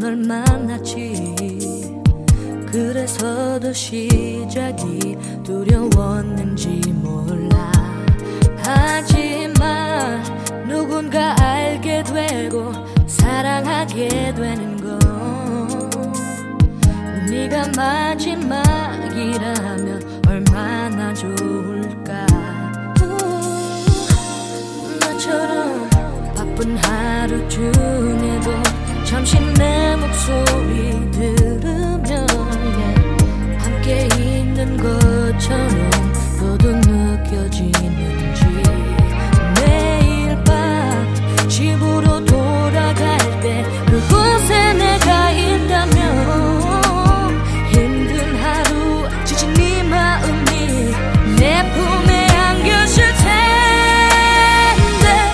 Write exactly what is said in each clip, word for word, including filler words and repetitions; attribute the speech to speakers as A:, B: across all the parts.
A: 널 만났지. 그래서 더 시작이 두려웠는지 몰라. 하지만 누군가 알게 되고 사랑하게 되는 건 네가 마지막이라면 얼마나 좋을까. 나처럼 바쁜 하루 중에도 잠시 내 목소리 들으면 함께 있는 것처럼 너도 느껴지는지. 매일 밤 집으로 돌아갈 때 그곳에 내가 있다면 힘든 하루 지친 네 마음이 내 품에 안겼을 텐데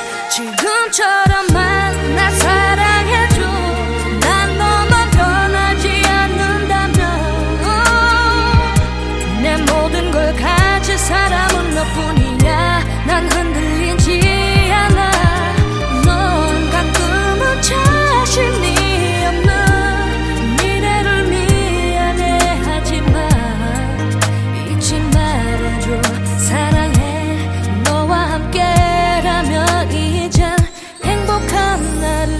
A: 지금처럼만 나 사랑해줘. 난 너만 변하지 않는다면 내 모든 걸 가진 사람은 너뿐이야. 난 흔들리지 않아. 넌 가끔은 자신이 없는 미래를 미안해하지만 잊지 말아줘. 사랑해. 너와 함께라면 이젠 행복한 나를.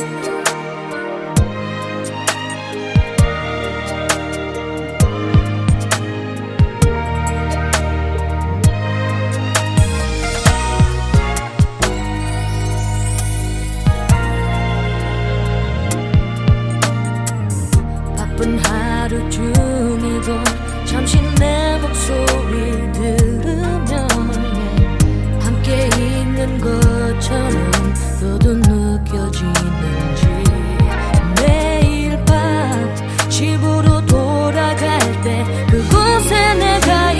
A: 바쁜 하루 중에도 잠시 내 목소리 들으면 함께 있는 것처럼 너도 느껴지는지. 매일 밤 집으로 돌아갈 때 그곳에 내가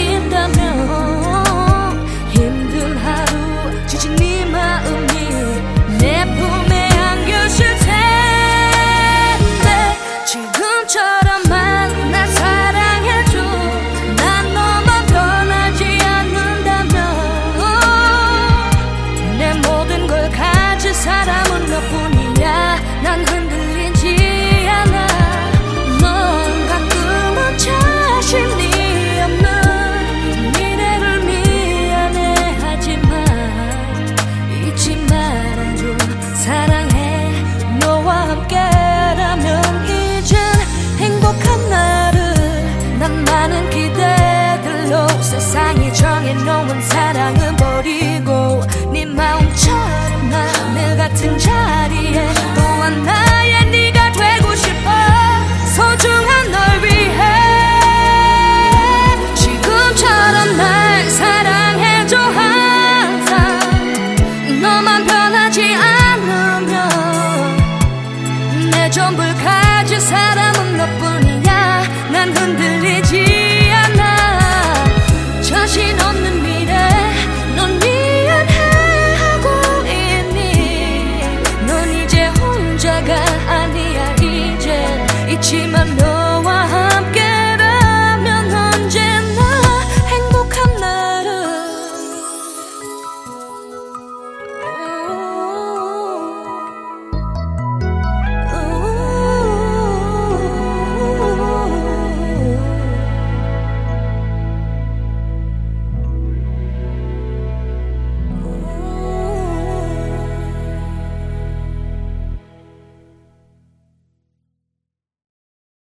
A: 있다면 힘든 하루 지친 네 마음이 내 품에 안겼을 텐데 지금처럼만 나 사랑해줘. 난 너만 변하지 않는다면 내 모든 걸 가진 사람은 너뿐이야. 난 흔들리지 않아. 넌 가끔은 자신이 없는 미래를 미안해하지만 잊지 말아줘. 사랑해. 너와 함께라면 이젠 행복한 나를. 난 많은 기대들로 세상이 정해놓은 사랑은 버리고 네 마음처럼 하늘 같은 자리에 또한 나의 네가 되고 싶어. 소중한 널 위해 지금처럼 날 사랑해줘. 항상 너만 변하지 않으면 내 전부를 가진 사람은 너뿐이야. 난 흔들